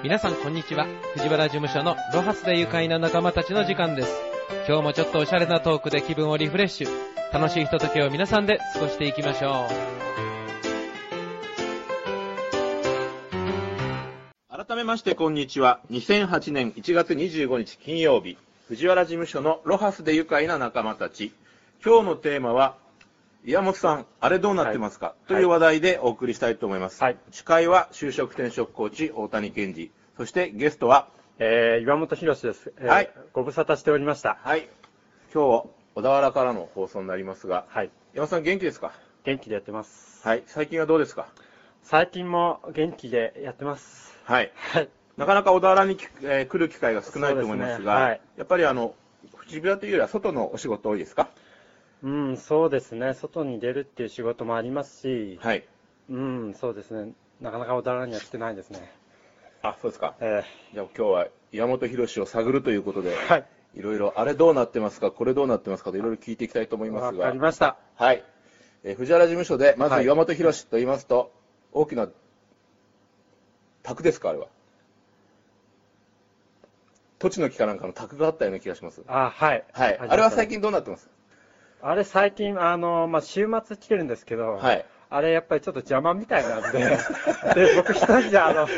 皆さんこんにちは。藤原事務所のロハスで愉快な仲間たちの時間です。今日もちょっとおしゃれなトークで気分をリフレッシュ、楽しいひとときを皆さんで過ごしていきましょう。改めましてこんにちは。2008年1月25日金曜日、藤原事務所のロハスで愉快な仲間たち。今日のテーマは、岩本さん、あれどうなってますか、という話題でお送りしたいと思います。司会は就職転職コーチ大谷健二、そしてゲストは、 岩本博です。ご無沙汰しておりました。 今日は小田原からの放送になりますが、岩本さん元気ですか？ 元気でやってます。 最近はどうですか？ 最近も元気でやってます。 なかなか小田原に、来る機会が少ないと思いますが、やっぱり藤原というよりは外のお仕事多いですか？ そうですね。外に出るっていう仕事もありますし、そうですね。なかなか小田原には来てないですね。 そうですか。じゃあ今日は岩本博を探るということで、いろいろあれどうなってますか、これどうなってますかといろいろ聞いていきたいと思いますが。 わかりました。 藤原事務所で、まず岩本博と言いますと、大きな宅ですか、あれは。土地の木かなんかの宅があったような気がします。あれは最近どうなってます？ あれ最近、週末来てるんですけど、あれやっぱりちょっと邪魔みたいなんで、で、僕一人じゃ、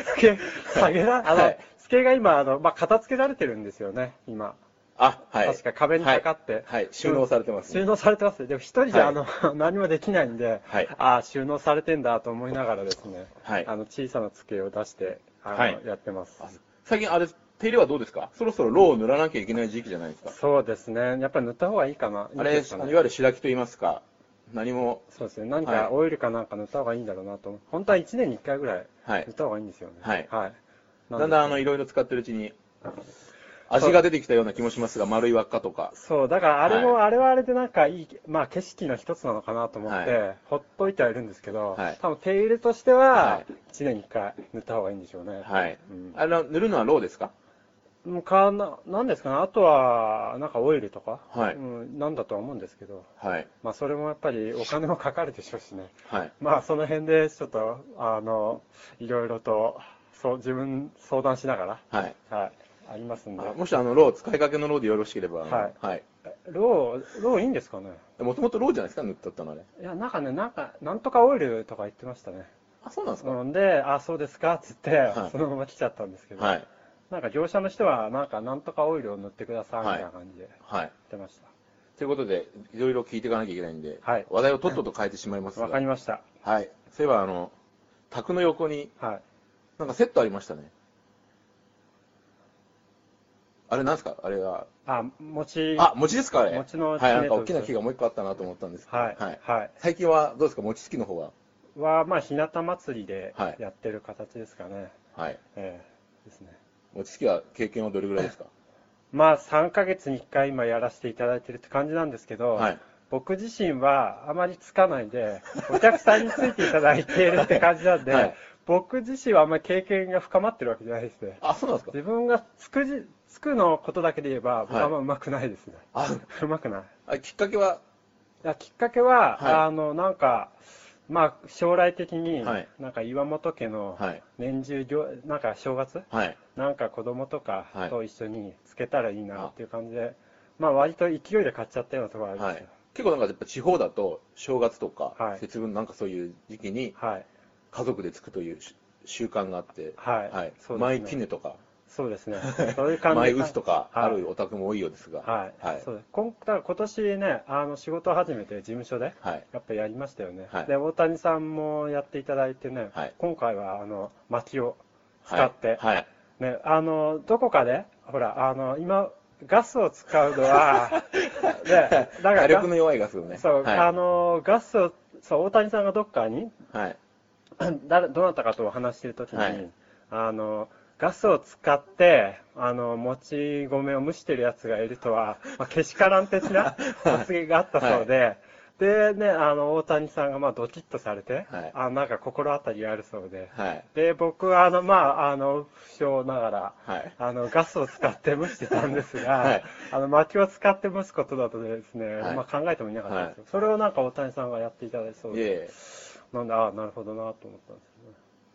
机が今、片付けられてるんですよね、今。確か壁にかかって。 収納されてます、 収納されてます。でも一人じゃ、何もできないんで、収納されてんだと思いながらですね、小さな机を出して、やってます。 最近あれ、手入れはどうですか？そろそろロウを塗らなきゃいけない時期じゃないですか？ そうですね。やっぱり塗った方がいいかな。 あれ、いわゆる白木と言いますか、何も。 そうですね。何かオイルかなんか塗った方がいいんだろうなと。本当は1年に1回ぐらい塗った方がいいんですよね。 だんだんいろいろ使ってるうちに、味が出てきたような気もしますが、丸い輪っかとか。 そう、だからあれも、あれはあれでなんかいい、景色の一つなのかなと思って、ほっといてはいるんですけど、多分手入れとしては、1年に1回塗った方がいいんでしょうね。 塗るのはロウですか？ なんですかね、あとは、なんかオイルとか、なんだとは思うんですけど、それもやっぱりお金もかかるでしょうしね。その辺でちょっと、いろいろと、自分相談しながら、ありますんで。 もしロー、使いかけのローでよろしければ。 ローいいんですかね？ もともとローじゃないですか、塗ったったのあれ。 いや、なんとかオイルとか言ってましたね。 そうなんですか？ で、そうですかって言って、そのまま来ちゃったんですけど、なんか業者の人は、なんとかオイルを塗ってくださいみたいな感じで言ってました。 ということで、いろいろ聞いていかなきゃいけないんで、話題をとっとと変えてしまいますが。 わかりました。 そういえば、宅の横に、なんかセットありましたね。あれなんですか？あれは。 餅ですかあれ。 餅のなんか大きな木がもう一個あったなと思ったんですけど。最近はどうですか？餅つきの方は。 日向祭りでやってる形ですかね。ですね。 餅つきは経験はどれぐらいですか ？3ヶ月に1回今やらせていただいてるって感じなんですけど、僕自身はあまりつかないで、お客さんについていただいているって感じなんで、僕自身はあんまり経験が深まってるわけじゃないですね。 そうなんですか？ 自分がつくのことだけで言えば、僕はあんま上手くないですね。上手くない。 きっかけは？ きっかけは、なんか、将来的に、なんか岩本家の年中、なんか正月、なんか子供とかと一緒につけたらいいなっていう感じで、割と勢いで買っちゃったようなところあるんですよ。 結構なんかやっぱ地方だと正月とか節分なんかそういう時期に家族でつくという習慣があって、前絹とか。 そうですね。そういう感じで。 前臼とかあるお宅も多いようですが。 そうです。今年ね、仕事を始めて事務所で、やっぱりやりましたよね。で、大谷さんもやっていただいてね、今回は薪を使って、ね、どこかで、ほら、今、ガスを使うのは、 だから火力の弱いガスをね。 そう、ガスを、大谷さんがどっかに、どなたかと話しているときに、ガスを使って、もち米を蒸してるやつがいるとは、けしからん的な発言があったそうで、でね、大谷さんがドキッとされて、なんか心当たりがあるそうで、で、僕は不詳ながら、ガスを使って蒸してたんですが、薪を使って蒸すことだとですね、考えてもいなかったんですよ。それをなんか大谷さんがやっていただいてそうで、なんで、なるほどなと思ったんですよね。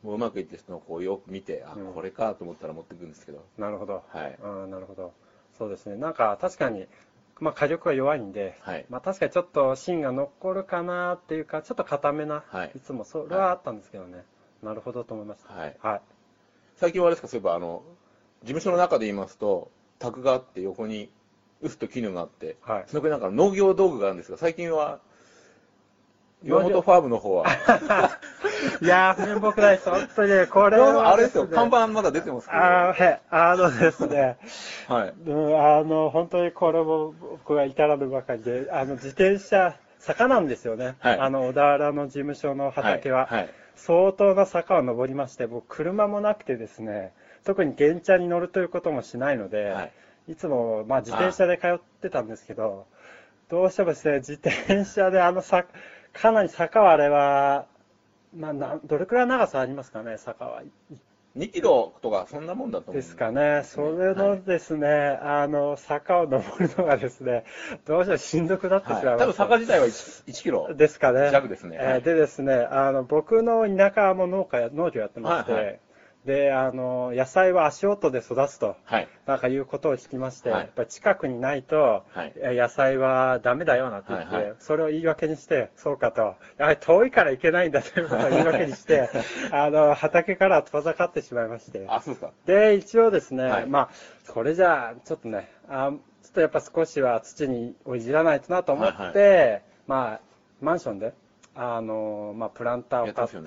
もううまくいってる人のこうよく見て、あ、これかと思ったら持ってくるんですけど。 なるほど。 はい。 なるほど。そうですね。なんか確かに、まあ火力が弱いんで、 はい。 まあ確かにちょっと芯が残るかなっていうか、ちょっと硬めな、 はい。 いつもそれはあったんですけどね。なるほどと思いました。 はい。 はい。 最近はあれですか、そういえば事務所の中で言いますと、卓があって横にウスと絹があって、 はい。 その上なんか農業道具があるんですが、最近は、岩本ファームの方は。 いやー、面目ないです。本当にね、これは、 あれですよ、看板まだ出てますけど。 ですね、 はい。 本当にこれも僕が至らぬばかりで、自転車、坂なんですよね。 はい。 小田原の事務所の畑は。 はい。 相当な坂を登りまして、僕、車もなくてですね、特に原チャに乗るということもしないので、 はい。 いつも、まあ、自転車で通ってたんですけど、どうしてもですね、自転車でかなり坂はあれは、まあ、どれくらい長さありますかね、坂は。 2キロとか、そんなもんだと思うんですかね。それのですね、坂を登るのがですね、どうしてもしんどくなってしまいます。 多分坂自体は 1キロですかね。 弱ですね。 でですね、僕の田舎も農業やってまして、で、野菜は足音で育つと、なんかいうことを聞きまして、やっぱり近くにないと、野菜はダメだよなんて言って、それを言い訳にして、そうかと、やはり遠いからいけないんだということを言い訳にして、畑から遠ざかってしまいまして。 あ、そうですか。 で、一応ですね、まあ、それじゃあ、ちょっとね、ちょっとやっぱ少しは土にいじらないとなと思って、まあ、マンションで、まあ、プランターを買って、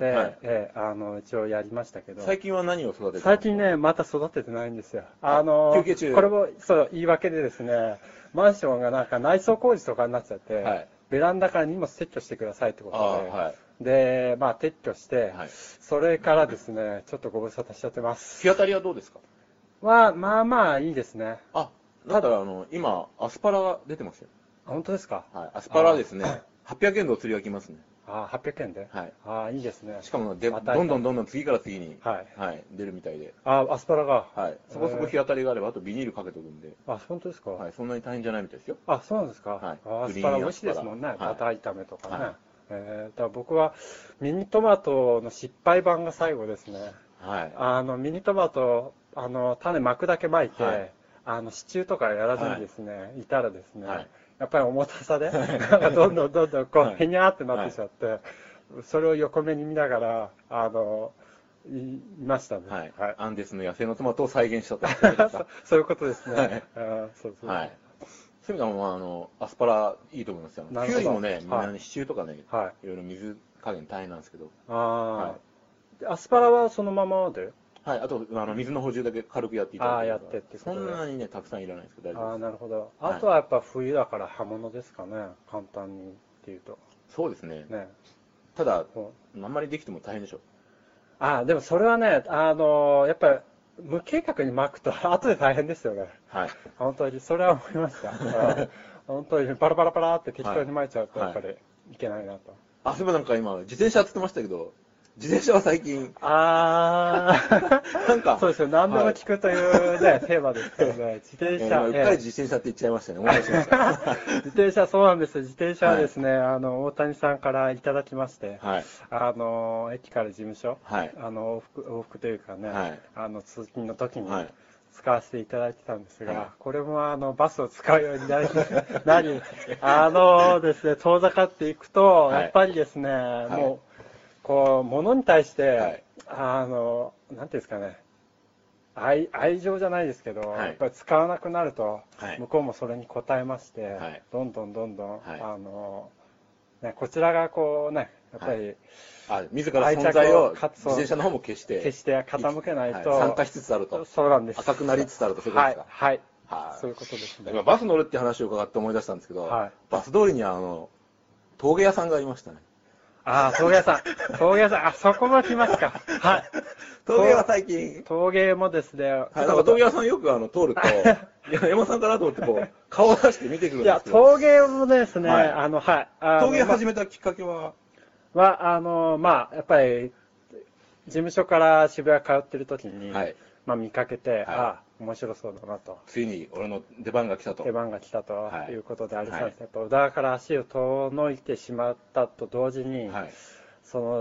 一応やりましたけど。 最近は何を育ててますか？ 最近ね、また育ててないんですよ。 休憩中。 これも、そう、言い訳でですね、マンションがなんか内装工事とかになっちゃって、ベランダから荷物撤去してくださいってことで、で、まあ、撤去して、それからですね、ちょっとご無沙汰しちゃってます。 日当たりはどうですか？ まあまあ、いいですね。 あ、だったら、今、アスパラが出てますよ。 本当ですか？ はい。アスパラはですね、800円でお釣りが来ますね。 800円で？はい。いいですね。 しかも、どんどん次から次に、出るみたいで。 アスパラが？ はい。そこそこ日当たりがあれば、あとビニールかけとくんで。 本当ですか？ はい。そんなに大変じゃないみたいですよ。 そうなんですか？アスパラ美味しいですもんね。バター炒めとかね。だから僕は、ミニトマトの失敗版が最後ですね。ミニトマト、種巻くだけ巻いて、支柱とかやらずにですね、いたらですね、やっぱり重たさで、なんかどんどんこう、へにゃーってなってしまって、それを横目に見ながら、いましたね。 アンデスの野生のトマトを再現したと。 そういうことですね。 そういう意味では、アスパラいいと思いますよ。キュウリもね、みんな支柱とかね、いろいろ水加減大変なんですけど。 アスパラはそのままで？ はい、あと、水の補充だけ軽くやっていただいて。 やってってそんなにね、たくさんいらないですけど、大丈夫です。 なるほど。あとはやっぱ冬だから葉物ですかね、簡単にっていうと。 そうですね。ただ、あんまりできても大変でしょ。 でもそれはね、やっぱり、無計画に巻くと後で大変ですよね。本当に、それは思いました。本当に、バラバラバラって適当に巻いちゃうと、やっぱりいけないなと。 そういえばなんか今、自転車って言ってましたけど、自転車は最近。 なんか。そうですよ。何でも聞くというね、テーマですけどね。自転車。 うっかり自転車って言っちゃいましたね。思い出しました。 自転車、そうなんですよ。自転車はですね、大谷さんからいただきまして、駅から事務所、往復というかね、通勤の時に、使わせていただいてたんですが、これもバスを使うようになりですね、遠ざかっていくと、やっぱりですね、もう、こう、物に対して、なんていうんですかね、愛情じゃないですけど、やっぱり使わなくなると、向こうもそれに応えまして、どんどん、こちらがこうね、やっぱり、 自ら存在を自転車の方も決して傾けないと、 参加しつつあると。 そうなんです。 赤くなりつつあると、そういうことですか。 そういうことですね。 今バス乗るって話を伺って思い出したんですけど、バス通りに峠屋さんがありましたね。 峠屋さん、そこも来ますか。 峠は最近。 峠もですね。 なんか峠屋さんよく通ると、山さんかなと思ってこう、顔を出して見てくるんですけど。 峠もですね、 峠始めたきっかけはまあ、やっぱり、事務所から渋谷通ってる時に、まあ見かけて、面白そうだなと。 ついに俺の出番が来たと。 出番が来たということであります。やっぱ小田から足を遠のいてしまったと同時に、その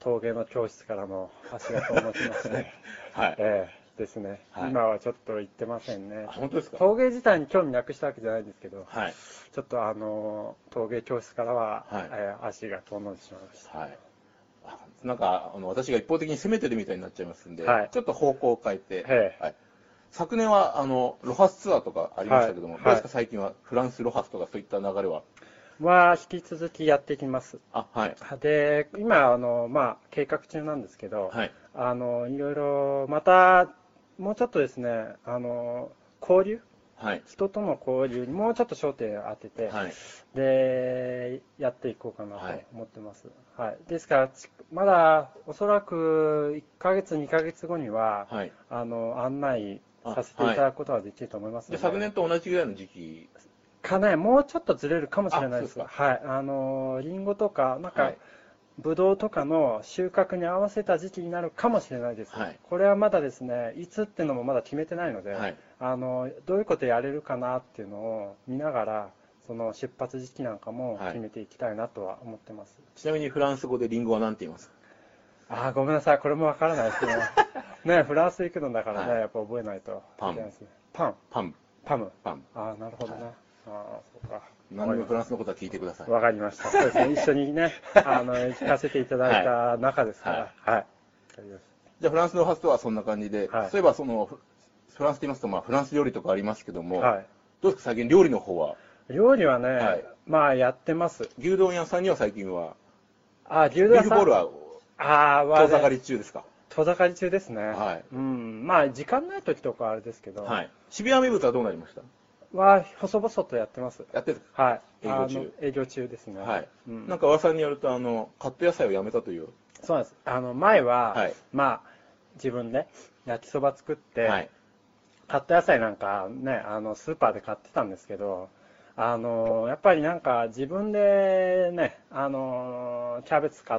陶芸の教室からの足が遠のきまして、 はい。 ですね、 はい。 今はちょっと行ってませんね。 本当ですか？ 陶芸自体に興味なくしたわけじゃないんですけど、 はい。 ちょっと陶芸教室からは、 はい。 足が遠のいてしまいました。 はい。なんか、私が一方的に攻めてるみたいになっちゃいますんで、 はい、 ちょっと方向を変えて、はい。昨年は、ロハスツアーとかありましたけども、どうですか、最近はフランスロハスとかそういった流れは？ 引き続きやっていきます。 はい。 で、今、計画中なんですけど、 はい。 いろいろ、また、もうちょっとですね、交流、 はい、 人との交流にもうちょっと焦点を当てて、 はい、 で、やっていこうかなと思ってます。はい。ですから、まだ、おそらく1ヶ月、2ヶ月後には、はい、案内させていただくことができると思いますので。 昨年と同じぐらいの時期かね、もうちょっとずれるかもしれないです。はい。リンゴとか、なんか、はい、ブドウとかの収穫に合わせた時期になるかもしれないです。はい、これはまだですね、いつっていうのもまだ決めてないので、はい、どういうことやれるかなっていうのを見ながら、その出発時期なんかも決めていきたいなとは思ってます。 はい、ちなみにフランス語でリンゴは何て言いますか？ごめんなさい、これもわからないですね。ね、フランス行くのだからね、やっぱ覚えないと。 パン。 パン。 パン。 パム。 パン。 なるほどね。そうか。 何でもフランスのことは聞いてください。 わかりました。そうですね。一緒にね、聞かせていただいた中ですから。はい。 じゃあ、フランスの発想はそんな感じで、そういえば、フランスと言いますと、フランス料理とかありますけども、どうですか、最近料理の方は？ 料理はね、やってます。 牛丼屋さんには最近は、 牛丼屋さん。 ビーフボールは、遠ざかり中ですか？ 遠ざかり中ですね。はい。時間ない時とかあれですけど。 はい。渋谷名物はどうなりました？ 細々とやってます。 やってる？ はい。 営業中。 営業中ですね。 はい。なんか噂によると、カット野菜をやめたという。 そうなんです。前は、自分で焼きそば作って、カット野菜なんかね、スーパーで買ってたんですけど、やっぱりなんか自分でね、キャベツ買って、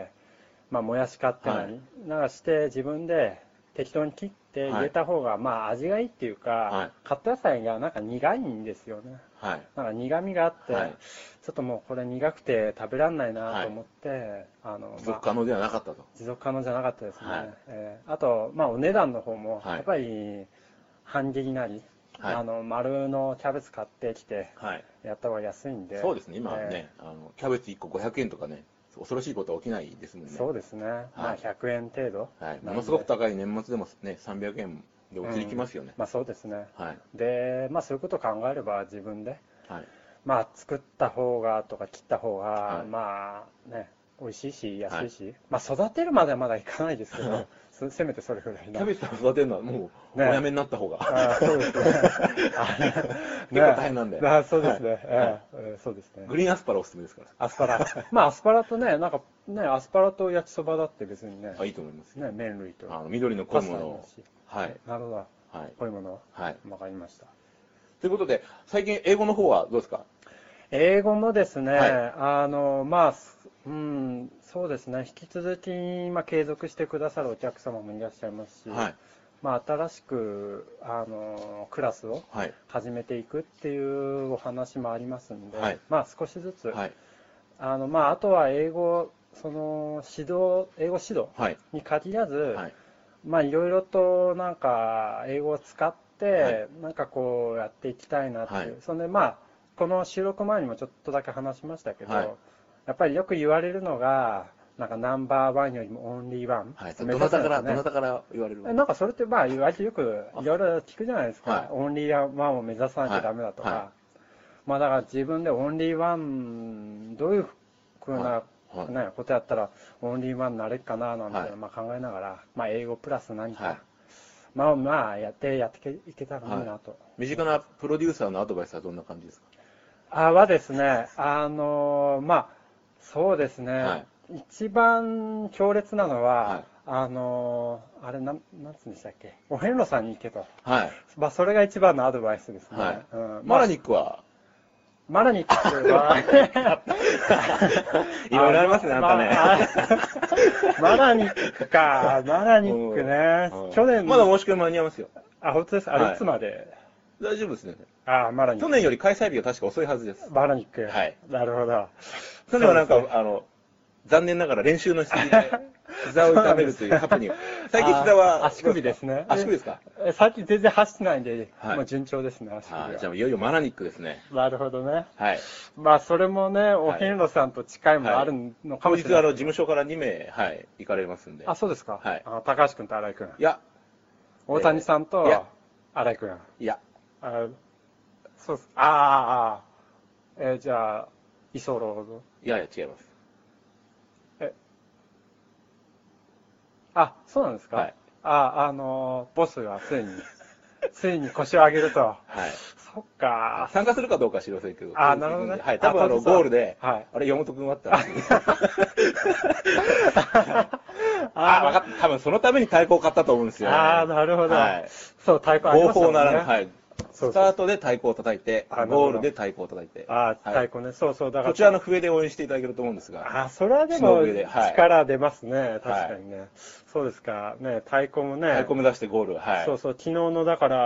もやし買ってなんかして自分で適当に切って入れた方が、味がいいっていうか、カット野菜がなんか苦いんですよね。なんか苦味があって、ちょっともうこれ苦くて食べられないなと思って、 持続可能ではなかったと。 持続可能じゃなかったですね。あと、お値段の方も、やっぱり半切りなり、丸のキャベツ買ってきて、やった方が安いんで。 そうですね、今はね、キャベツ1個500円とかね、恐ろしいことは起きないですもんね。 そうですね。100円程度。 ものすごく高い年末でもね、300円で移りきますよね。 そうですね。で、そういうことを考えれば自分で、作った方がとか切った方が、ね、美味しいし、安いし、育てるまではまだいかないですけど、せめてそれぐらいキャベツを育てるのはもう、おやめになった方が。 そうですね。 結構大変なんで。 そうですね。そうですね。 グリーンアスパラおすすめですから。 アスパラ。アスパラとね、なんかね、アスパラと焼きそばだって別にね。 いいと思います。 ね、麺類と。 緑の濃いものを。 はい。なるほど。濃いもの。はい。わかりました。 ということで、最近英語の方はどうですか？ 英語もですね、そうですね、引き続き、継続してくださるお客様もいらっしゃいますし、新しく、クラスを始めていくっていうお話もありますんで、少しずつ、あとは英語、英語指導に限らず、いろいろとなんか、英語を使って、なんかこうやっていきたいなっていう、そんでこの収録前にもちょっとだけ話しましたけど、やっぱりよく言われるのが、なんかナンバーワンよりもオンリーワン。 どなたから言われるの？ なんかそれって言われてよくいろいろ聞くじゃないですか。オンリーワンを目指さなきゃダメだとか。だから自分でオンリーワン、どういうふうな、ことやったらオンリーワンになれるかななんて考えながら、英語プラス何か。やっていけたらいいなと。 身近なプロデューサーのアドバイスはどんな感じですか？ はですね、そうですね、一番強烈なのは、あれ、なんつうんでしたっけ、お遍路さんに行けと。それが一番のアドバイスですね。 マラニックは？ マラニックは、 いろいろありますね、あんたね。 マラニックか、マラニックね。去年。 まだ申し込み間に合いますよ。 本当です。あれ、いつまで？ 大丈夫ですね。 マラニック。 去年より開催日が確か遅いはずです。 マラニック。 はい。 なるほど。 去年はなんか、残念ながら練習のしすぎで、 膝を痛めるというハプニング。最近膝は足首ですね。 足首ですか？ 最近全然走ってないんで、 はい、 もう順調ですね、足首は。 じゃあいよいよマナニックですね。 なるほどね。 はい。 まあそれもね、お遍路さんと近いものあるのかもしれない。 当日事務所から2名、はい、行かれますんで。 あ、そうですか。 はい。 高橋君と新井君。 いや。 大谷さんと新井君。 いや。 そうです。じゃあ、居候。 いやいや、違います。 そうなんですか？ はい。 ボスがついに腰を上げると。 はい。 そっか。 参加するかどうか知りませんけど。 なるほどね。 はい。多分ゴールで、あれ、山本君はあったらしい。分かった。多分そのために太鼓を買ったと思うんですよ。 なるほど。はい。そう、太鼓ありますよね。合法なら、はい。スタートで太鼓を叩いて、ゴールで太鼓を叩いて。 太鼓ね。そうそう。だから。 こちらの笛で応援していただけると思うんですが。 それはでも、力出ますね。確かにね。そうですか。ね、太鼓もね。 太鼓目指してゴール。はい。 そうそう。昨日の、だから、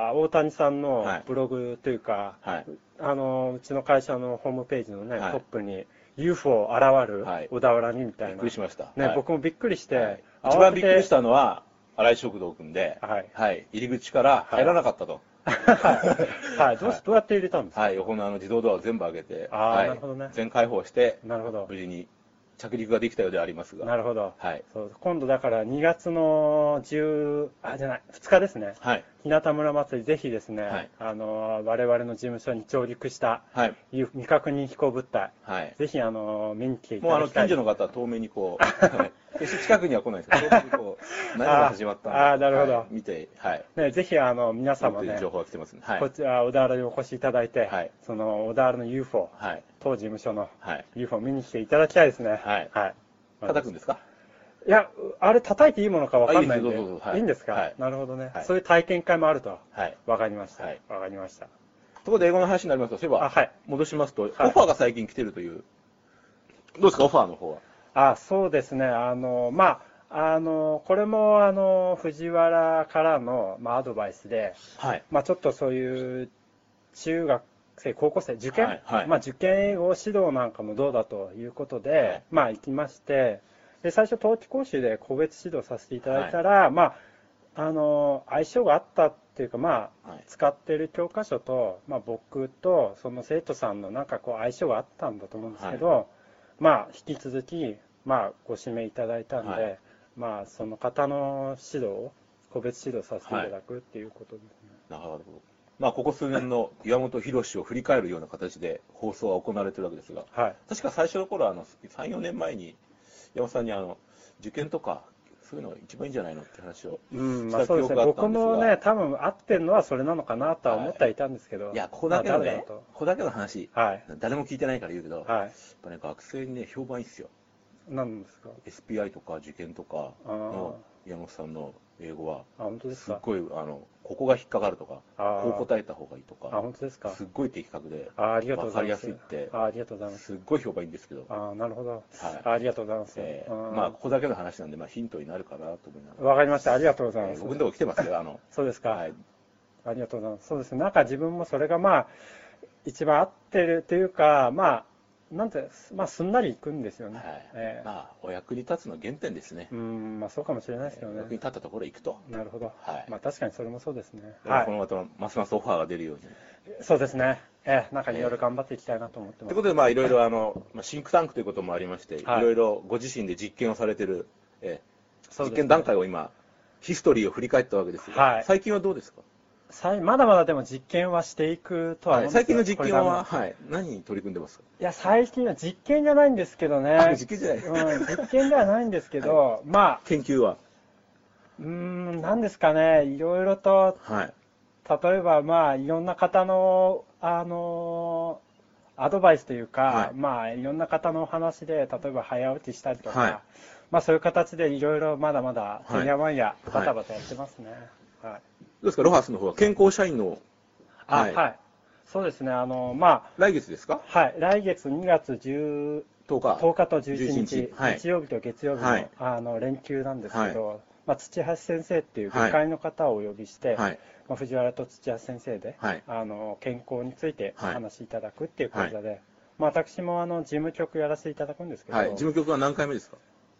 大谷さんのブログというか、うちの会社のホームページのね、トップに、UFO 現る小田原にみたいな。 びっくりしました。 ね、僕もびっくりして。 一番びっくりしたのは、荒井食堂くんで、はい。入り口から入らなかったと。 はい。どうやって入れたんですか？ はい。横の自動ドアを全部開けて、 なるほどね。 全開放して、 なるほど。 無事に着陸ができたようでありますが。 なるほど。 はい。 今度だから2月の2日ですね。 はい。 日向村祭り、ぜひですね、我々の事務所に上陸した、未確認飛行物体、ぜひ見に来ていただきたい。 もう近所の方は遠目にこう、決して近くには来ないですけど、遠目にこう、何が始まったのか、 なるほど。 見て、はい。 ね、ぜひ皆様ね、 情報が来てますね。 こちら小田原にお越しいただいて、その小田原の UFO、当事務所の UFO を見に来ていただきたいですね。 はい。叩くんですか？ いや、あれ叩いていいものかわかんないんで。いいんですか？なるほどね。そういう体験会もあると。わかりました。わかりました。 ところで英語の話になりますと、そういえば、戻しますと、オファーが最近来てるという。どうですか、オファーの方は。そうですね。これも、藤原からの、アドバイスで、ちょっとそういう中学生、高校生、受験、受験英語指導なんかもどうだということで、行きまして、で、最初、冬季講習で個別指導させていただいたら、相性があったっていうか、使ってる教科書と、僕とその生徒さんの相性があったんだと思うんですけど、引き続き、ご指名いただいたんで、その方の指導を、個別指導させていただくっていうことですね。 なるほど。ここ数年の岩本博を振り返るような形で放送は行われてるわけですが、確か最初の頃3、4年前に、山本さんに受験とか、そういうのが一番いいんじゃないのって話をした記憶があったんですが、そうですね。 僕もね、多分合ってるのはそれなのかなとは思ってはいたんですけど。 いや、ここだけのね、ここだけの話、誰も聞いてないから言うけど、やっぱね、学生にね、評判いいっすよ。 何ですか？ SPI とか受験とかの山本さんの英語は、 本当ですか？ すっごい、ここが引っかかるとか、こう答えた方がいいとか、 本当ですか？ すっごい的確で、 ありがとうございます。 わかりやすいって、 ありがとうございます。 すっごい評判いいんですけど。 なるほど。ありがとうございます。 ここだけの話なんで、ヒントになるかなと思いながら。 わかりました。ありがとうございます。 僕のとこ来てますよ、 そうですか。ありがとうございます。そうですね。自分もそれが一番合ってるというか、すんなりいくんですよね。 お役に立つの原点ですね。 そうかもしれないですけどね。 役に立ったところへ行くと。 なるほど。確かにそれもそうですね。 この後、ますますオファーが出るように。 そうですね。いろいろ頑張っていきたいなと思ってます。 ということで、いろいろシンクタンクということもありまして、いろいろご自身で実験をされてる、実験段階を今、ヒストリーを振り返ったわけですが、最近はどうですか？ まだまだでも実験はしていくとは思うんですよ。 最近の実験は、何に取り組んでますか？ いや、最近は実験じゃないんですけどね。 実験じゃない。 実験ではないんですけど、 研究は何ですかね、いろいろと、例えば、いろんな方の、アドバイスというか、いろんな方のお話で、例えば早打ちしたりとか、そういう形でいろいろまだまだ、てんやわんや、バタバタやってますね。 どうですか、ロハスの方は健康社員の。 そうですね、 来月ですか？ 来月2月10日と11日、日曜日と月曜日の連休なんですけど、土橋先生っていう外科医の方をお呼びして、藤原と土橋先生で、健康についてお話しいただくっていう講座で、私も事務局やらせていただくんですけど、 事務局は何回目ですか？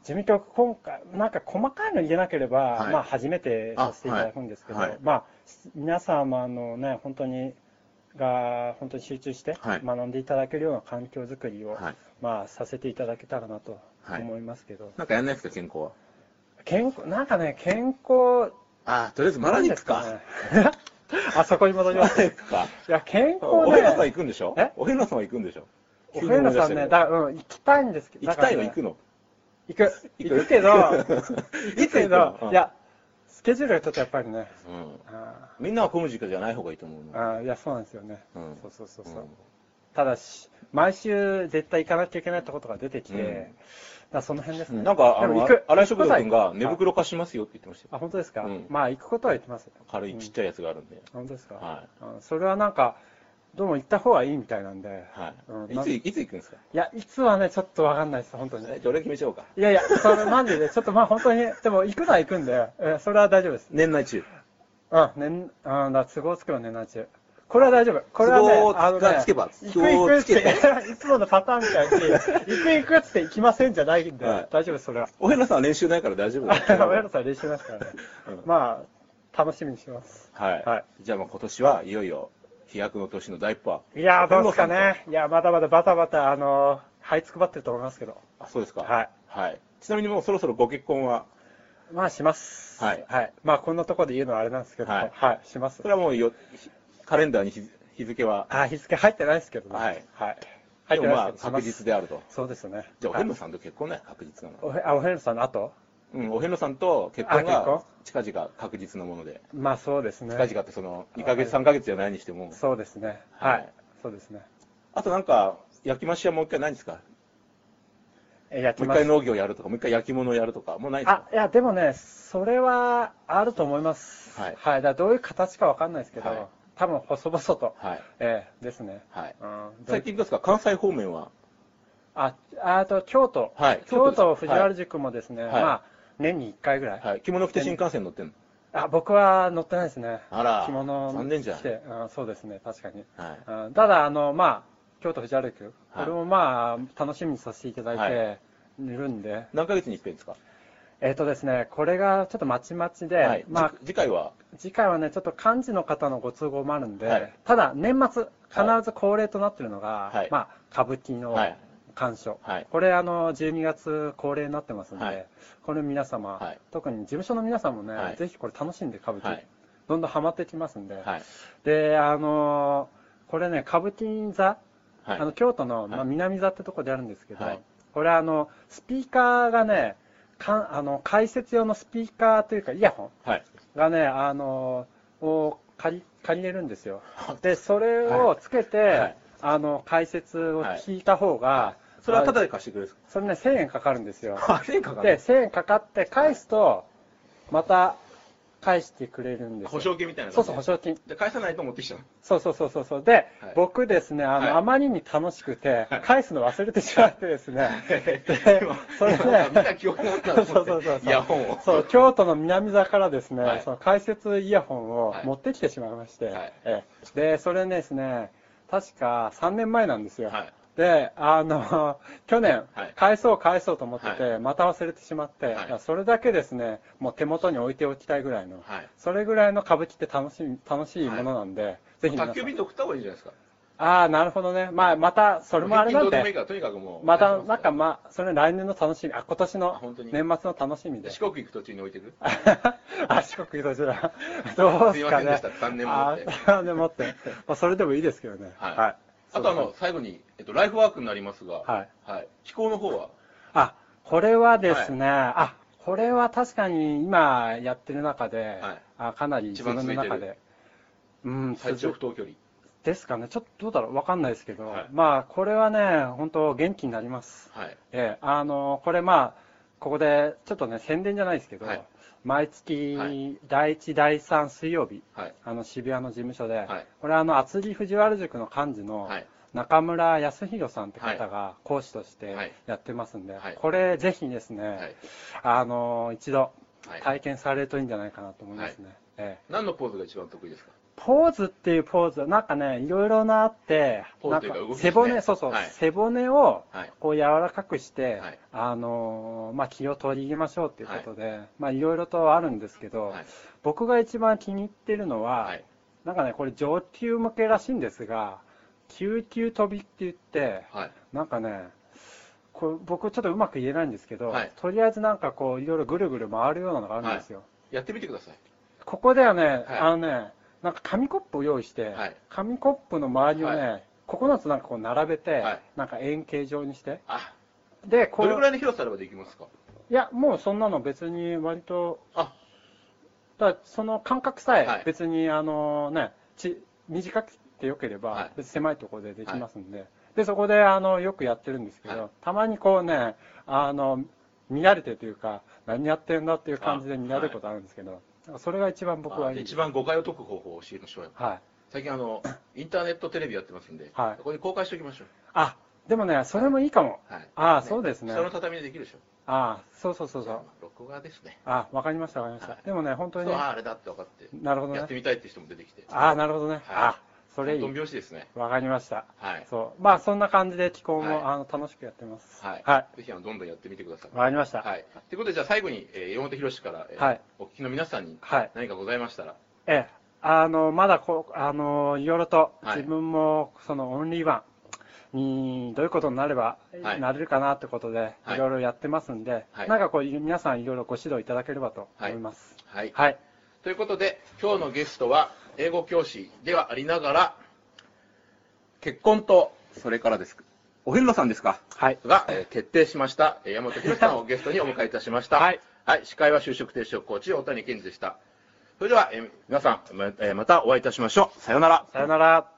事務局、今回、なんか細かいの言えなければ、 はいまあ初めてさせていただくんですけど、 はいはいまあ皆様のね、本当に集中してはい学んでいただけるような環境づくりを、 はいまあさせていただけたらなと思いますけど、 なんかやんないですか、健康は。 なんかね、健康、 あ、とりあえずマラに行くか。 なんですかねあそこに戻ります。いマラに行くか。 や、健康お遍路さんね、 行くんでしょ？ えお遍路さんは行くんでしょ？ お遍路さんね、行きたいんですけど、 行きたいの？ だからね行くの？ 行くけど、 いつ行くの？ いや、スケジュールがちょっとやっぱりね、 みんなは混む時間じゃない方がいいと思うの。 いや、そうなんですよね。 うんそう。 うんただし、毎週絶対行かなきゃいけないところが出てきて、だからその辺ですね。 なんか、 でも行く荒井食堂君が行くことは寝袋貸しますよって言ってましたよ。 あ、本当ですか、 うんまあ、行くことは言ってます。 軽いちっちゃいやつがあるんで。 本当ですか、 はそれはなんか、どうも行った方がいいみたいなんで、 はい。いつ行くんですか？ いや、いつはね、ちょっとわかんないです、本当に。 じゃあ俺決めちゃおうか。 いや、それマジで、ちょっとまあ本当に、でも行くのは行くんで、それは大丈夫です。 年内中。 だ都合つくのね、年中。これは大丈夫。これはね、 都合がつけば行くって、いつものパターンみたいに、行くっつって行きませんじゃないんで、大丈夫です、それは。 お遍路さんは練習ないから大丈夫だよ。 お遍路さん練習ですからね。まあ、楽しみにします。 はい。じゃあまあ今年はいよいよ飛躍の年の第一歩は。 いやー、どうですかね。いや、まだまだバタバタ、這いつくばってると思いますけど。 あ、そうですか。 はい。 はい。ちなみにもうそろそろご結婚は？ まあ、します。 はい。 まあ、こんなところで言うのはあれなんですけど、はい、します。 それはもうカレンダーに日付は？ 日付入ってないですけどね。 はい。 入ってないですけど。 まあ、確実であると。 そうですね。 じゃあ、お遍路さんと結婚ね、確実なの。お遍路さんの後？ お遍路さんと結婚が近々確実なもので。 まあそうですね。 近々って2ヶ月、3ヶ月じゃないにしても。 そうですね。はい。そうですね。 あとなんか、焼き増しはもう一回ないんですか？もう一回農業やるとか、もう一回焼き物をやるとか、もうないですか？ いや、でもね、それはあると思います。 はい。 だからどういう形かわかんないですけど、多分細々と。ですね。 最近どうですか？関西方面は？ 京都。京都藤原宿もですね、まあ、年に1回ぐらい。 着物着て新幹線乗ってんの？ 僕は乗ってないですね。 あら。 着物残念じゃん。 そうですね、確かに。 ただ、まあ、京都藤原宿、これもまあ、楽しみにさせていただいているんで。 何ヶ月に一遍ですか？ ですね、これがちょっとまちまちで、 まあ、次回はね、ちょっと幹事の方のご都合もあるんで、ただ、年末、必ず恒例となっているのが、まあ、歌舞伎の鑑賞。これ、12月恒例になってますんで、これ皆様、特に事務所の皆さんもね、ぜひこれ楽しんで歌舞伎、どんどんハマってきますんで、で、これね、歌舞伎座、京都の南座ってとこであるんですけど、これスピーカーがね、解説用のスピーカーというかイヤホンがね、を借りれるんですよ。で、それをつけて、解説を聞いた方が、 それはタダで貸してくれるんですか？ それね、1000円かかるんですよ。 1000円かかる？ で、1000円かかって返すと、また返してくれるんですよ。 保証金みたいな。 そうそう、保証金。 で、返さないと持ってきちゃう。 そう。で、僕ですね、あまりに楽しくて、返すの忘れてしまってですね。それね、 見た記憶があったんですよ。イヤホンを。 そう、京都の南座からですね、その解説イヤホンを持ってきてしまいまして、で、それですね、確か3年前なんですよ。で、去年、返そうと思ってて、また忘れてしまって、それだけですね、もう手元に置いておきたいぐらいの、それぐらいの歌舞伎って楽しいものなんで、ぜひ。 宅急便で送った方がいいじゃないですか。 なるほどね。まあ、また、それもあれなんで、 とにかくもう。 また、なんかまあ、それ来年の楽しみ、今年の年末の楽しみで。 四国行く途中に置いてく？ 四国行く途中だ。どうですかね。 すいませんでした、3年もって。 3年もって。それでもいいですけどね。 はい。あと最後に、ライフワークになりますが、気候の方は？ これはですね、これは確かに今やってる中で、かなり自分の中で、 最長不当距離。 ですかね。ちょっとどうだろうわかんないですけど、まあ、これはね、本当元気になります。これまあ、ここで、ちょっとね、宣伝じゃないですけど、毎月、第1、第3水曜日、渋谷の事務所で、これ厚木藤原宿の幹事の中村康弘さんって方が講師としてやってますんで、これぜひですね、一度体験されるといいんじゃないかなと思いますね。 何のポーズが一番得意ですか？ ポーズっていうポーズ、なんかね、いろいろなあって、なんか背骨、そうそう、背骨をこう柔らかくして、まあ、気を取り入れましょうっていうことで、まあ、いろいろとあるんですけど、僕が一番気に入ってるのは、なんかね、これ上級向けらしいんですが、救急飛びって言って、なんかね、これ僕ちょっとうまく言えないんですけど、とりあえずなんかこう、いろいろぐるぐる回るようなのがあるんですよ。 やってみてください。 ここではね、なんか紙コップを用意して、紙コップの周りをね、9つなんかこう並べて、なんか円形状にして。 で、どれぐらいの広さあればできますか？ いや、もうそんなの別に割と、だその間隔さえ別に短くてよければ、別に狭いところでできますんで、で、そこでよくやってるんですけど、たまにこうね、見られてるというか、何やってるんだっていう感じで見られることあるんですけど、それが一番僕はいい。 一番誤解を解く方法を教えましょうよ。最近インターネットテレビやってますんで、そこに公開しておきましょう。 でもね、それもいいかも。そうですね。 下の畳でできるでしょ。 そうそうそう。 録画ですね。 わかりましたわかりました。でもね、本当にね。 あれだって分かって。 なるほどね。 やってみたいって人も出てきて。 なるほどね。それいい。 本当拍子ですね。 わかりました。そう。まあ、そんな感じで気候も楽しくやってます。 ぜひどんどんやってみてください。 わかりました。 ということで、じゃあ最後に、岩本博からお聞きの皆さんに何かございましたら。 まだいろいろと自分もそのオンリーワンにどういうことになれば、なれるかなってことで、いろいろやってますんで、なんかこう、皆さんいろいろご指導いただければと思います。 ということで、今日のゲストは、英語教師ではありながら、結婚と、それからです。お遍路さんですかが、決定しました、山本博さんをゲストにお迎えいたしました。司会は就職停止コーチ、大谷健二でした。それでは、皆さん、またお会いいたしましょう。さよなら。 さよなら。